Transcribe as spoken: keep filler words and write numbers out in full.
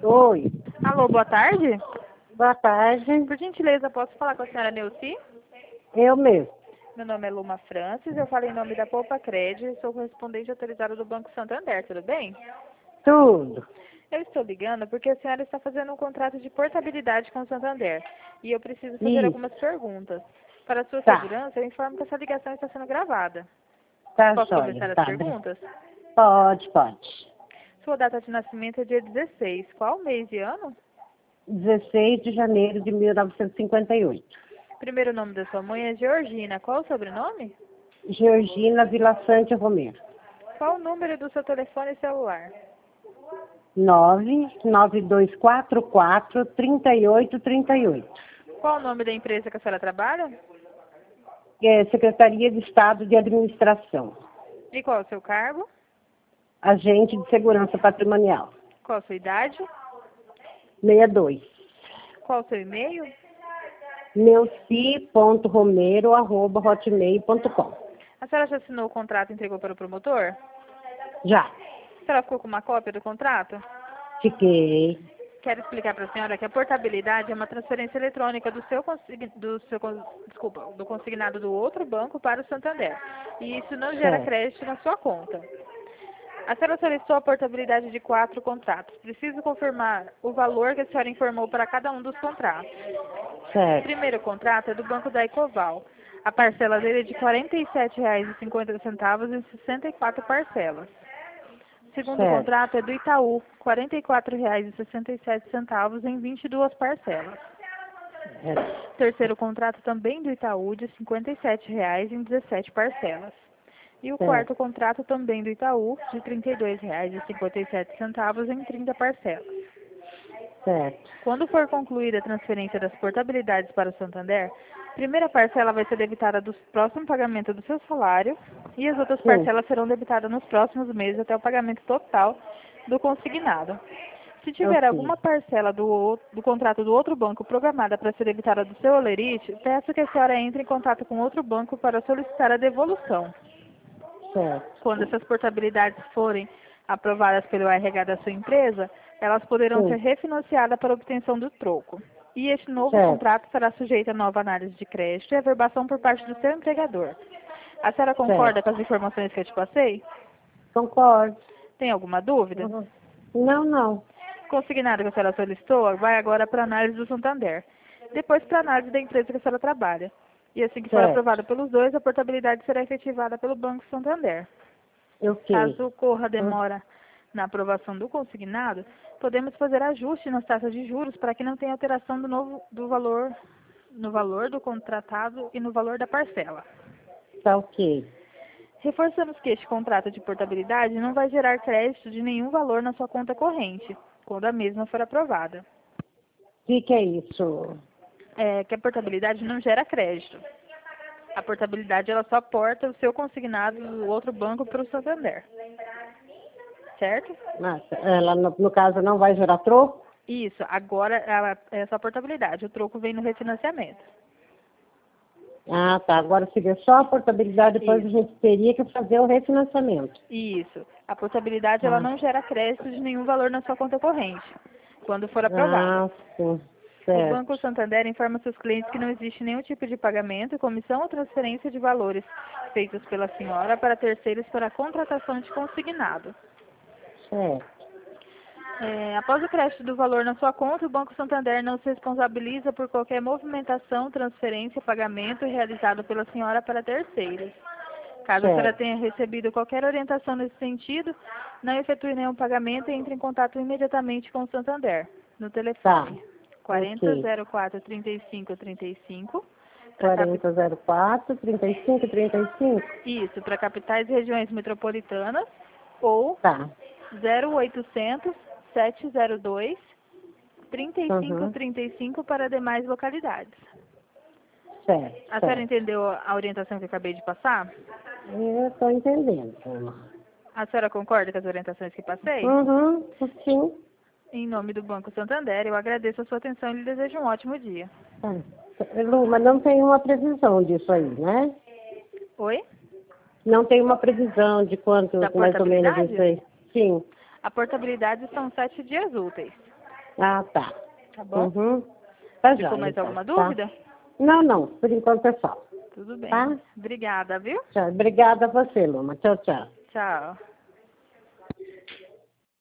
Oi, Alô, boa tarde. boa tarde. Por gentileza, posso falar com a senhora Neuci? Eu mesmo. Meu nome é Luma Francis, eu falo em nome da Poupa Crédito e sou correspondente autorizado do Banco Santander, tudo bem? Tudo. Eu estou ligando porque a senhora está fazendo um contrato de portabilidade com o Santander e eu preciso fazer Isso. algumas perguntas. Para sua Tá. segurança, eu informo que essa ligação está sendo gravada. Tá Posso jóia. começar as Tá. perguntas? Pode, pode. Sua data de nascimento é dia dezesseis. Qual mês e ano? dezesseis de janeiro de mil novecentos e cinquenta e oito. Primeiro nome da sua mãe é Georgina. Qual o sobrenome? Georgina Vilaçante Romero. Qual o número do seu telefone celular? nove nove dois quatro quatro, três oito três oito. Qual o nome da empresa que a senhora trabalha? É Secretaria de Estado de Administração. E qual o seu cargo? Agente de Segurança Patrimonial. Qual a sua idade? sessenta e dois. Qual o seu e-mail? neuci ponto romero arroba hotmail ponto com. A senhora já assinou o contrato e entregou para o promotor? Já. A senhora ficou com uma cópia do contrato? Fiquei. Quero explicar para a senhora que a portabilidade é uma transferência eletrônica do seu, consign... do seu con- desculpa, do consignado do outro banco para o Santander. E isso não gera Certo. crédito na sua conta. A senhora solicitou a portabilidade de quatro contratos. Preciso confirmar o valor que a senhora informou para cada um dos contratos. O Certo. primeiro contrato é do Banco da Ecoval. A parcela dele é de quarenta e sete reais e cinquenta centavos em sessenta e quatro parcelas. O segundo Certo. contrato é do Itaú, quarenta e quatro reais e sessenta e sete centavos em vinte e duas parcelas. Certo. O terceiro contrato também do Itaú, de cinquenta e sete reais em dezessete parcelas. E o Certo. quarto contrato também do Itaú, de trinta e dois reais e cinquenta e sete centavos em trinta parcelas. Certo. Quando for concluída a transferência das portabilidades para o Santander, a primeira parcela vai ser debitada do próximo pagamento do seu salário e as outras Sim. parcelas serão debitadas nos próximos meses até o pagamento total do consignado. Se tiver Ok. alguma parcela do, ou- do contrato do outro banco programada para ser debitada do seu olerite, peço que a senhora entre em contato com outro banco para solicitar a devolução. Certo. Quando essas portabilidades forem aprovadas pelo R H da sua empresa, elas poderão Sim. ser refinanciadas para obtenção do troco. E este novo Certo. contrato será sujeito a nova análise de crédito e averbação por parte do seu empregador. A senhora concorda Certo. com as informações que eu te passei? Concordo. Tem alguma dúvida? Uhum. Não, não. O consignado que a senhora solicitou vai agora para a análise do Santander, depois para a análise da empresa que a senhora trabalha. E assim que for Certo. aprovada pelos dois, a portabilidade será efetivada pelo Banco Santander. Ok. Caso ocorra Hum. demora na aprovação do consignado, podemos fazer ajuste nas taxas de juros para que não tenha alteração do, novo, do valor, no valor do contratado e no valor da parcela. Tá ok. Reforçamos que este contrato de portabilidade não vai gerar crédito de nenhum valor na sua conta corrente, quando a mesma for aprovada. O que, que é isso? É que a portabilidade não gera crédito. A portabilidade ela só porta o seu consignado do outro banco para o Santander. Certo? Ah, ela, no, no caso, não vai gerar troco? Isso, agora ela é só portabilidade, o troco vem no refinanciamento. Ah, tá. Agora seria só a portabilidade, depois Isso. a gente teria que fazer o refinanciamento. Isso. A portabilidade ela Ah, não gera crédito de nenhum valor na sua conta corrente, quando for aprovada. ah sim. O Certo. Banco Santander informa seus clientes que não existe nenhum tipo de pagamento, comissão ou transferência de valores feitos pela senhora para terceiros para a contratação de consignado. Certo. É, após o crédito do valor na sua conta, o Banco Santander não se responsabiliza por qualquer movimentação, transferência, pagamento realizado pela senhora para terceiros. Caso a senhora Certo. tenha recebido qualquer orientação nesse sentido, não efetue nenhum pagamento e entre em contato imediatamente com o Santander, no Tá. telefone quarenta Ok. zero quatro trinta e cinco trinta e cinco, para quarenta zero quatro, trinta e cinco, trinta e cinco? isso, para capitais e regiões metropolitanas, ou Tá. zero oitocentos, sete zero dois, trinta e cinco Uhum. trinta e cinco para demais localidades. Certo. A senhora Certo. entendeu a orientação que eu acabei de passar? Eu estou entendendo. A senhora concorda com as orientações que passei? Uhum. Sim. Em nome do Banco Santander, eu agradeço a sua atenção e lhe desejo um ótimo dia. Tá. Lu, mas não tem uma previsão disso aí, né? Oi? Não tem uma previsão de quanto, Da mais ou menos, portabilidade? isso aí. Sim. A portabilidade são sete dias úteis. Ah, tá. Tá bom? Uhum. Tá Ficou joia, mais então, alguma tá? dúvida? Não, não. Por enquanto é só. Tudo bem. Tá? Obrigada, viu? Tchau. Obrigada a você, Luma. Tchau, tchau. Tchau.